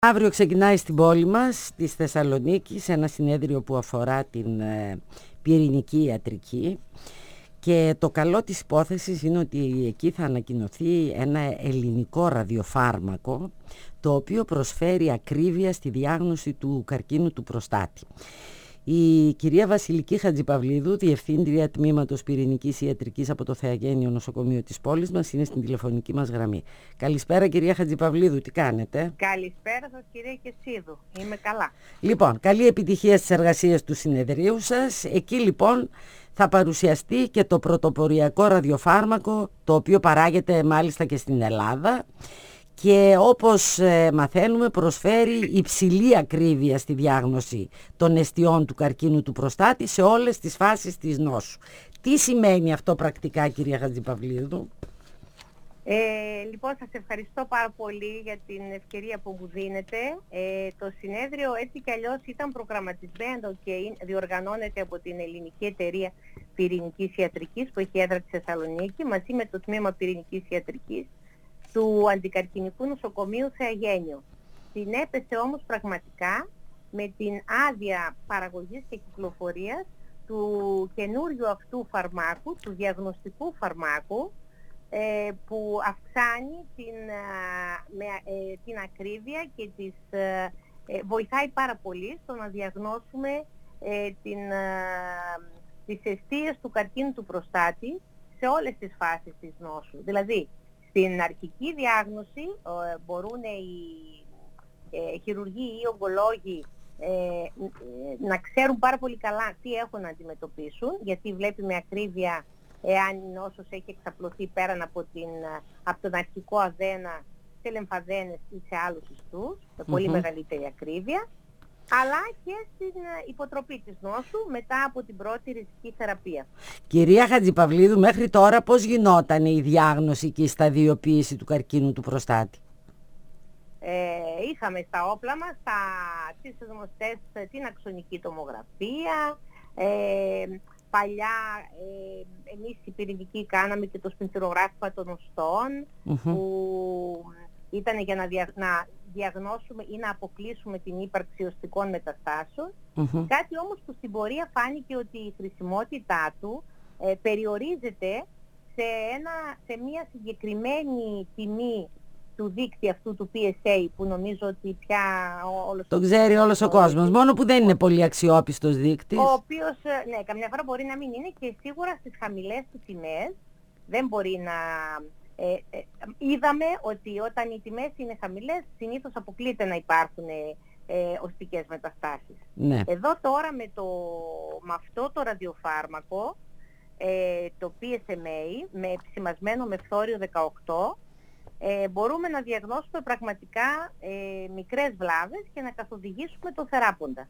Αύριο ξεκινάει στην πόλη μας, στη Θεσσαλονίκη, σε ένα συνέδριο που αφορά την πυρηνική ιατρική, και το καλό της υπόθεσης είναι ότι εκεί θα ανακοινωθεί ένα ελληνικό ραδιοφάρμακο, το οποίο προσφέρει ακρίβεια στη διάγνωση του καρκίνου του προστάτη. Η κυρία Βασιλική Χατζηπαυλίδου, Διευθύντρια Τμήματος Πυρηνικής Ιατρικής από το Θεαγένειο Νοσοκομείο της πόλης μας, είναι στην τηλεφωνική μας γραμμή. Καλησπέρα κυρία Χατζηπαυλίδου, τι κάνετε? Καλησπέρα σας κυρία Κεσίδου, είμαι καλά. Λοιπόν, καλή επιτυχία στις εργασίες του συνεδρίου σας. Εκεί λοιπόν θα παρουσιαστεί και το πρωτοποριακό ραδιοφάρμακο, το οποίο παράγεται μάλιστα και στην Ελλάδα και όπως μαθαίνουμε προσφέρει υψηλή ακρίβεια στη διάγνωση των αιστειών του καρκίνου του προστάτη σε όλες τις φάσεις της νόσου. Τι σημαίνει αυτό πρακτικά, κυρία Χατζηπαυλίδου? Λοιπόν, σας ευχαριστώ πάρα πολύ για την ευκαιρία που μου δίνετε. Το συνέδριο έτσι κι αλλιώς ήταν προγραμματισμένο και διοργανώνεται από την Ελληνική Εταιρεία Πυρηνικής Ιατρικής που έχει έδρα στη Θεσσαλονίκη, μαζί με το Τμήμα Πυρηνικής Ιατρικής του Αντικαρκινικού Νοσοκομείου Θεαγένειο. Συνέπεσε όμως πραγματικά με την άδεια παραγωγής και κυκλοφορίας του καινούριου αυτού φαρμάκου, του διαγνωστικού φαρμάκου, που αυξάνει την ακρίβεια και βοηθάει πάρα πολύ στο να διαγνώσουμε τις αιστείες του καρκίνου του προστάτη σε όλες τις φάσεις της νόσου. Δηλαδή, στην αρχική διάγνωση μπορούν οι χειρουργοί ή οι ογκολόγοι να ξέρουν πάρα πολύ καλά τι έχουν να αντιμετωπίσουν, γιατί βλέπει με ακρίβεια εάν η νόσος έχει εξαπλωθεί πέραν από τον αρχικό αδένα σε λεμφαδένες ή σε άλλους ιστούς, με πολύ μεγαλύτερη ακρίβεια, αλλά και στην υποτροπή της νόσου μετά από την πρώτη ριζική θεραπεία. Κυρία Χατζηπαυλίδου, μέχρι τώρα πώς γινόταν η διάγνωση και η σταδιοποίηση του καρκίνου του προστάτη? Είχαμε στα όπλα μας τις γνωστές, την αξονική τομογραφία, παλιά εμείς οι πυρηνικοί κάναμε και το σπινθυρογράφημα των οστών, που ήταν για να διαγνώσουμε ή να αποκλείσουμε την ύπαρξη οστικών μεταστάσεων. Κάτι όμως που στην πορεία φάνηκε ότι η χρησιμότητά του περιορίζεται σε μια συγκεκριμένη τιμή του δίκτυ αυτού του PSA, που νομίζω ότι πια το ξέρει όλος ο κόσμος, μόνο που δεν είναι πολύ αξιόπιστος δείκτης. Ο οποίος, ναι, καμιά φορά μπορεί να μην είναι, και σίγουρα στις χαμηλές του τιμές δεν μπορεί να... είδαμε ότι όταν οι τιμές είναι χαμηλές, συνήθως αποκλείται να υπάρχουν οστικές μεταστάσεις. Ναι. Εδώ τώρα με αυτό το ραδιοφάρμακο, το PSMA, σημασμένο με φθόριο 18, μπορούμε να διαγνώσουμε πραγματικά μικρές βλάβες και να καθοδηγήσουμε τον θεράποντα.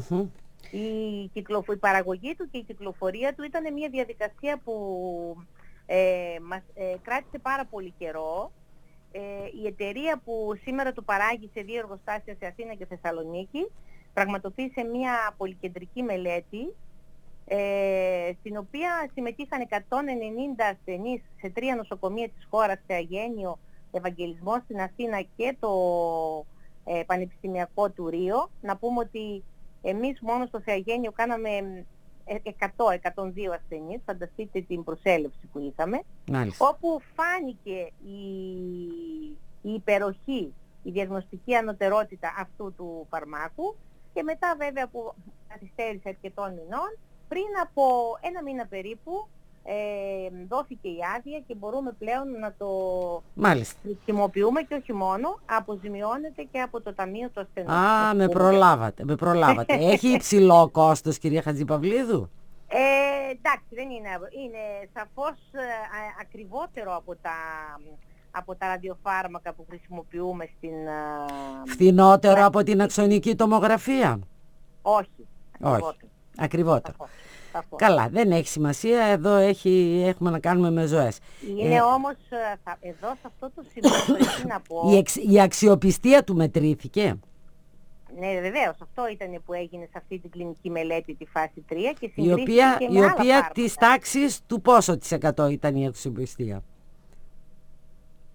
Η παραγωγή του και η κυκλοφορία του ήταν μια διαδικασία που μας κράτησε πάρα πολύ καιρό. Η εταιρεία που σήμερα το παράγει σε 2 εργοστάσια σε Αθήνα και Θεσσαλονίκη πραγματοποίησε μια πολυκεντρική μελέτη, στην οποία συμμετείχαν 190 ασθενείς σε 3 νοσοκομεία της χώρας, Θεαγένειο, Ευαγγελισμό στην Αθήνα και το Πανεπιστημιακό του Ρίο. Να πούμε ότι εμείς μόνο στο Θεαγένειο κάναμε 100-102 ασθενείς, φανταστείτε την προσέλευση που είχαμε. Μάλιστα. Όπου φάνηκε η υπεροχή, η διαγνωστική ανωτερότητα αυτού του φαρμάκου, και μετά βέβαια που καθυστέρησε αρκετών μηνών, πριν από 1 μήνα περίπου, δόθηκε η άδεια και μπορούμε πλέον να το χρησιμοποιούμε, και όχι μόνο, αποζημιώνεται και από το Ταμείο του Ασθενούς. Με προλάβατε. Έχει υψηλό κόστος, κυρία Χατζηπαυλίδου? Εντάξει, δεν είναι. Είναι σαφώς ακριβότερο από τα ραδιοφάρμακα που χρησιμοποιούμε στην... Φθηνότερο από την αξονική τομογραφία? Όχι. Ακριβότερο. Καλά, δεν έχει σημασία, εδώ έχουμε να κάνουμε με ζωές. Είναι όμως, εδώ σε αυτό το σημείο να πω... Η αξιοπιστία του μετρήθηκε? Ναι, βεβαίως, αυτό ήταν που έγινε σε αυτή την κλινική μελέτη, τη φάση 3, και η οποία της τάξης του πόσο της 100 ήταν η αξιοπιστία?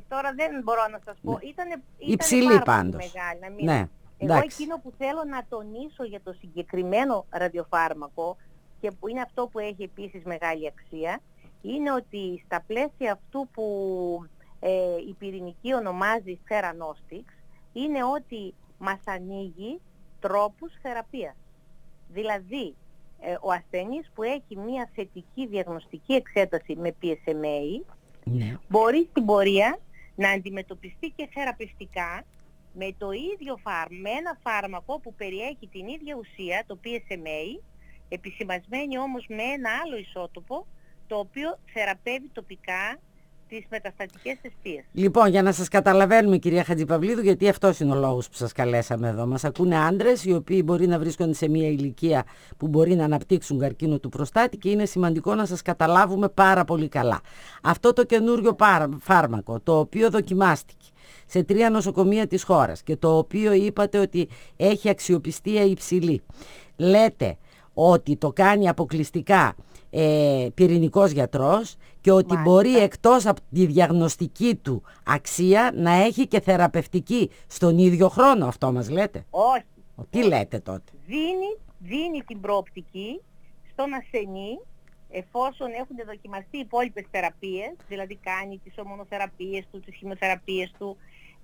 Τώρα δεν μπορώ να σας πω. Ήταν υψηλή πάρα πάντως. πολύ μεγάλη. Να μην... Ναι. Εγώ Εντάξει. εκείνο που θέλω να τονίσω για το συγκεκριμένο ραδιοφάρμακο και που είναι αυτό που έχει επίσης μεγάλη αξία, είναι ότι στα πλαίσια αυτού που η πυρηνική ονομάζει Theranostics, είναι ότι μας ανοίγει τρόπους θεραπείας. Δηλαδή, ο ασθενής που έχει μια θετική διαγνωστική εξέταση με PSMA, Ναι. μπορεί στην πορεία να αντιμετωπιστεί και θεραπευτικά με το ίδιο με ένα φάρμακο που περιέχει την ίδια ουσία, το PSMA, επισημασμένη όμως με ένα άλλο ισότοπο, το οποίο θεραπεύει τοπικά τις μεταστατικές αιστείες. Λοιπόν, για να σας καταλαβαίνουμε, κυρία Χατζηπαυλίδου, γιατί αυτός είναι ο λόγος που σας καλέσαμε εδώ. Μας ακούνε άντρες οι οποίοι μπορεί να βρίσκονται σε μια ηλικία που μπορεί να αναπτύξουν καρκίνο του προστάτη και είναι σημαντικό να σας καταλάβουμε πάρα πολύ καλά. Αυτό το καινούριο φάρμακο, το οποίο δοκιμάστηκε σε 3 νοσοκομεία της χώρας και το οποίο είπατε ότι έχει αξιοπιστία υψηλή. Λέτε ότι το κάνει αποκλειστικά πυρηνικός γιατρός και ότι μπορεί εκτός από τη διαγνωστική του αξία να έχει και θεραπευτική στον ίδιο χρόνο. Αυτό μας λέτε? Όχι. Τι λέτε τότε? Δίνει την προοπτική στον ασθενή, εφόσον έχουν δοκιμαστεί οι υπόλοιπες θεραπείες, δηλαδή κάνει τις ομονοθεραπείες του, τις χημειοθεραπείες του,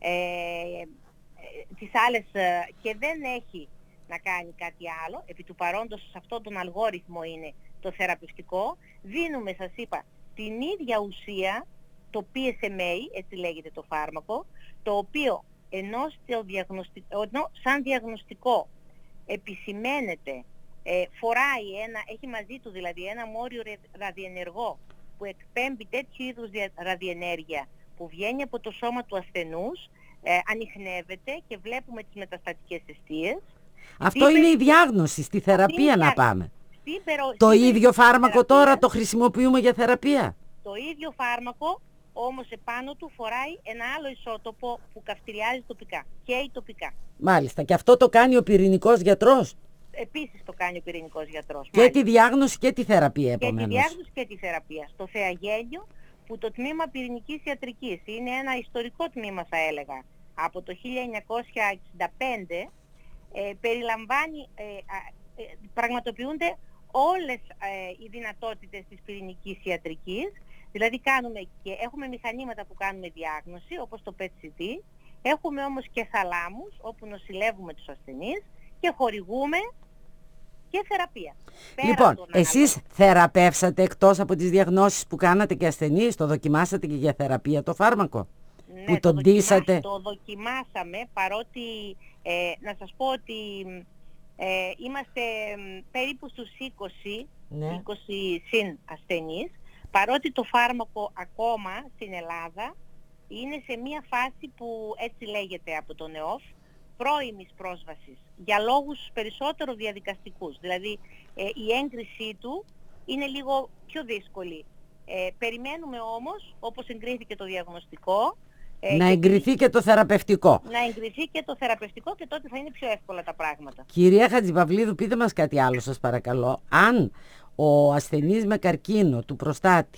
τις άλλες, και δεν έχει να κάνει κάτι άλλο, επί του παρόντος σε αυτόν τον αλγόριθμο είναι το θεραπευτικό, δίνουμε, σας είπα, την ίδια ουσία, το PSMA, έτσι λέγεται το φάρμακο, το οποίο ενώ σαν διαγνωστικό επισημαίνεται, έχει μαζί του δηλαδή ένα μόριο ραδιενεργό που εκπέμπει τέτοιου είδους ραδιενέργεια που βγαίνει από το σώμα του ασθενούς, ανιχνεύεται και βλέπουμε τις μεταστατικές αιστείες. Αυτό είναι η διάγνωση, στη θεραπεία να πάμε. Το ίδιο φάρμακο τώρα το χρησιμοποιούμε για θεραπεία. Το ίδιο φάρμακο, όμως επάνω του φοράει ένα άλλο ισότοπο που καυτηριάζει τοπικά, καίει τοπικά. Μάλιστα. Και αυτό το κάνει ο πυρηνικός γιατρός? Επίσης το κάνει ο πυρηνικός γιατρός. Και μάλιστα. Τη διάγνωση και τη θεραπεία επομένως. Και τη διάγνωση και τη θεραπεία. Στο Θεαγένιο, που το τμήμα πυρηνικής ιατρικής είναι ένα ιστορικό τμήμα, θα έλεγα, από το 1965, περιλαμβάνει, πραγματοποιούνται όλες οι δυνατότητες της πυρηνικής ιατρικής, δηλαδή έχουμε μηχανήματα που κάνουμε διάγνωση, όπως το PET-CT, έχουμε όμως και θαλάμους όπου νοσηλεύουμε τους ασθενείς και χορηγούμε και θεραπεία. Λοιπόν, εσείς θεραπεύσατε εκτός από τις διαγνώσεις που κάνατε και ασθενείς, το δοκιμάσατε και για θεραπεία το φάρμακο? Ναι, που το ντύσατε? Το δοκιμάσαμε, παρότι να σας πω ότι είμαστε περίπου στους 20, ναι, 20 συν ασθενείς, παρότι το φάρμακο ακόμα στην Ελλάδα είναι σε μια φάση που έτσι λέγεται από τον ΕΟΦ, πρώιμης πρόσβασης, για λόγους περισσότερο διαδικαστικούς. Δηλαδή η έγκρισή του είναι λίγο πιο δύσκολη. Περιμένουμε όμως, όπως εγκρίθηκε το διαγνωστικό, να εγκριθεί και το θεραπευτικό. Να εγκριθεί και το θεραπευτικό και τότε θα είναι πιο εύκολα τα πράγματα. Κυρία Χατζηπαυλίδου, πείτε μας κάτι άλλο σας παρακαλώ. Αν ο ασθενής με καρκίνο του προστάτη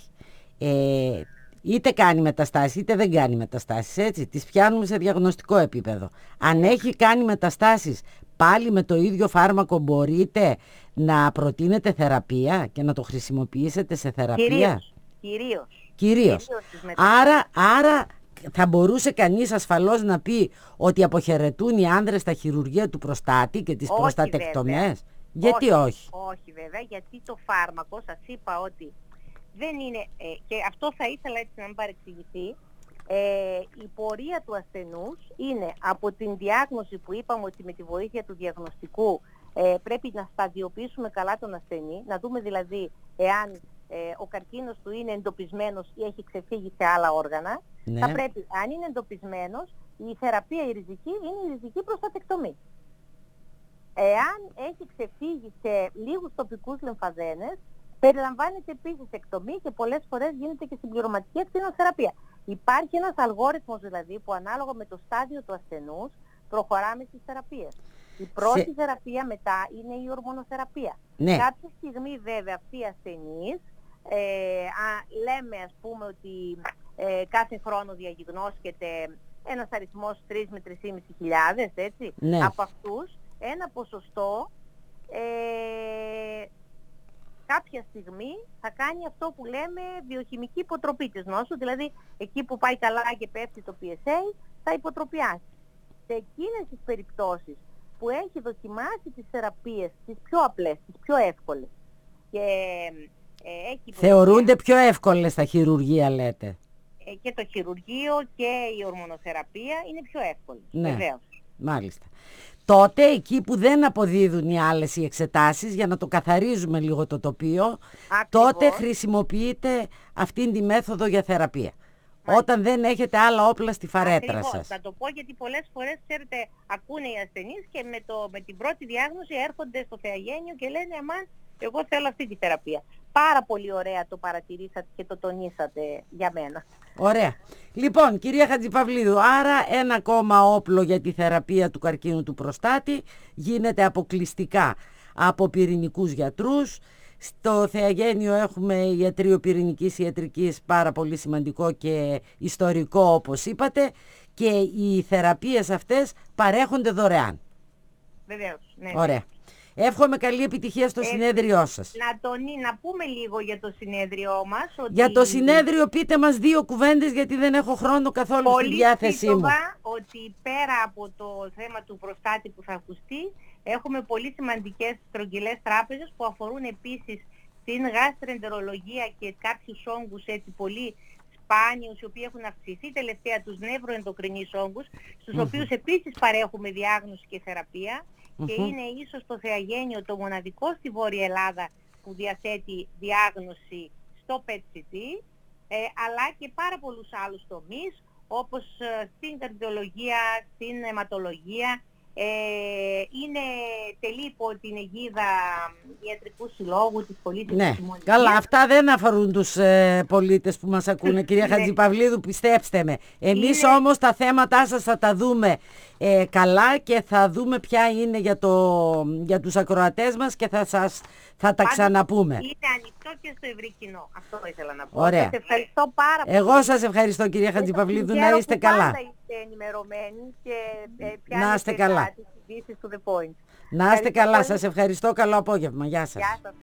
είτε κάνει μεταστάσεις είτε δεν κάνει μεταστάσεις, έτσι, τις πιάνουμε σε διαγνωστικό επίπεδο. Αν έχει κάνει μεταστάσεις, πάλι με το ίδιο φάρμακο μπορείτε να προτείνετε θεραπεία και να το χρησιμοποιήσετε σε θεραπεία? Κυρίως. Άρα θα μπορούσε κανείς ασφαλώς να πει ότι αποχαιρετούν οι άνδρες στα χειρουργεία του προστάτη και τις προστατεκτομές? Γιατί όχι? Όχι βέβαια, γιατί το φάρμακο, σας είπα ότι δεν είναι, και αυτό θα ήθελα έτσι να μην παρεξηγηθεί, η πορεία του ασθενούς είναι από την διάγνωση που είπαμε ότι με τη βοήθεια του διαγνωστικού πρέπει να σταδιοποιήσουμε καλά τον ασθενή, να δούμε δηλαδή εάν ο καρκίνος του είναι εντοπισμένος ή έχει ξεφύγει σε άλλα όργανα. Ναι. Θα πρέπει, αν είναι εντοπισμένος, η θεραπεία η ριζική είναι η ριζική προστατεκτομή. Εάν έχει ξεφύγει σε λίγους τοπικούς λεμφαδένες, περιλαμβάνεται επίσης εκτομή και πολλές φορές γίνεται και συμπληρωματική ακτινοθεραπεία. Υπάρχει ένας αλγόριθμος δηλαδή που ανάλογα με το στάδιο του ασθενούς προχωράμε στις θεραπείες. Η πρώτη θεραπεία μετά είναι η ορμονοθεραπεία. Ναι. Κάποια στιγμή βέβαια αυτοί οι ασθενείς λέμε ας πούμε ότι κάθε χρόνο διαγνώσκεται ένας αριθμός 3 με 3.500, έτσι. Ναι. Από αυτούς ένα ποσοστό κάποια στιγμή θα κάνει αυτό που λέμε βιοχημική υποτροπή της νόσου, δηλαδή εκεί που πάει καλά και πέφτει το PSA θα υποτροπιάσει. Σε εκείνες τις περιπτώσεις που έχει δοκιμάσει τις θεραπείες, τις πιο απλές, τις πιο εύκολες και έχει... Θεωρούνται πιο εύκολες στα χειρουργεία, λέτε. Και το χειρουργείο και η ορμονοθεραπεία είναι πιο εύκολες, ναι, βεβαίως. Μάλιστα. Τότε εκεί που δεν αποδίδουν οι άλλες οι εξετάσεις, για να το καθαρίζουμε λίγο το τοπίο, Ακριβώς. τότε χρησιμοποιείτε αυτήν τη μέθοδο για θεραπεία. Μάλιστα. Όταν δεν έχετε άλλα όπλα στη φαρέτρα σας. Θα το πω γιατί πολλές φορές, ξέρετε, ακούνε οι ασθενείς και με την πρώτη διάγνωση έρχονται στο θεαγένειο και λένε αμάν, εγώ θέλω αυτή τη θεραπεία. Πάρα πολύ ωραία το παρατηρήσατε και το τονίσατε για μένα. Ωραία. Λοιπόν, κυρία Χατζηπαυλίδου, άρα ένα ακόμα όπλο για τη θεραπεία του καρκίνου του προστάτη γίνεται αποκλειστικά από πυρηνικούς γιατρούς. Στο θεαγένειο έχουμε ιατρείο πυρηνικής ιατρικής, πάρα πολύ σημαντικό και ιστορικό όπως είπατε, και οι θεραπείες αυτές παρέχονται δωρεάν. Βεβαίως, ναι. Ωραία. Εύχομαι καλή επιτυχία στο συνέδριό σας. Να πούμε λίγο για το συνέδριό μας. Ότι... Για το συνέδριο πείτε μας 2 κουβέντες, γιατί δεν έχω χρόνο καθόλου στη διάθεσή μου. Ότι πέρα από το θέμα του προστάτη που θα ακουστεί, έχουμε πολύ σημαντικές στρογγυλές τράπεζες που αφορούν επίσης την γαστροεντερολογία και κάποιους όγκους έτσι πολύ σπάνιους, οι οποίοι έχουν αυξηθεί τελευταία, τους νευροενδοκρινείς όγκους, στους οποίους επίσης παρέχουμε διάγνωση και θεραπεία. Και είναι ίσως το θεαγένιο το μοναδικό στη Βόρεια Ελλάδα που διαθέτει διάγνωση στο PET-CT, αλλά και πάρα πολλούς άλλους τομείς, όπως στην καρδιολογία, στην αιματολογία. Είναι τελεί υπό την αιγίδα Ιατρικού Συλλόγου της Πολίτης της Συμμονικής. Καλά, αυτά δεν αφορούν τους πολίτες που μας ακούνε, κυρία Χατζηπαυλίδου, πιστέψτε με. Εμείς όμως τα θέματά σας θα τα δούμε καλά και θα δούμε ποια είναι για τους ακροατές μας και θα τα ξαναπούμε. Είναι ανοιχτό και στο ευρύ κοινό. Αυτό ήθελα να πω. Ωραία. Σας ευχαριστώ πάρα πολύ. Εγώ σας ευχαριστώ, κυρία Χατζηπαυλίδου, να είστε καλά. Πάντα είστε ενημερωμένοι και να είστε καλά. τις ειδήσεις του The Point. Να είστε καλά, σας ευχαριστώ, καλό απόγευμα. Γεια σας. Γεια σας.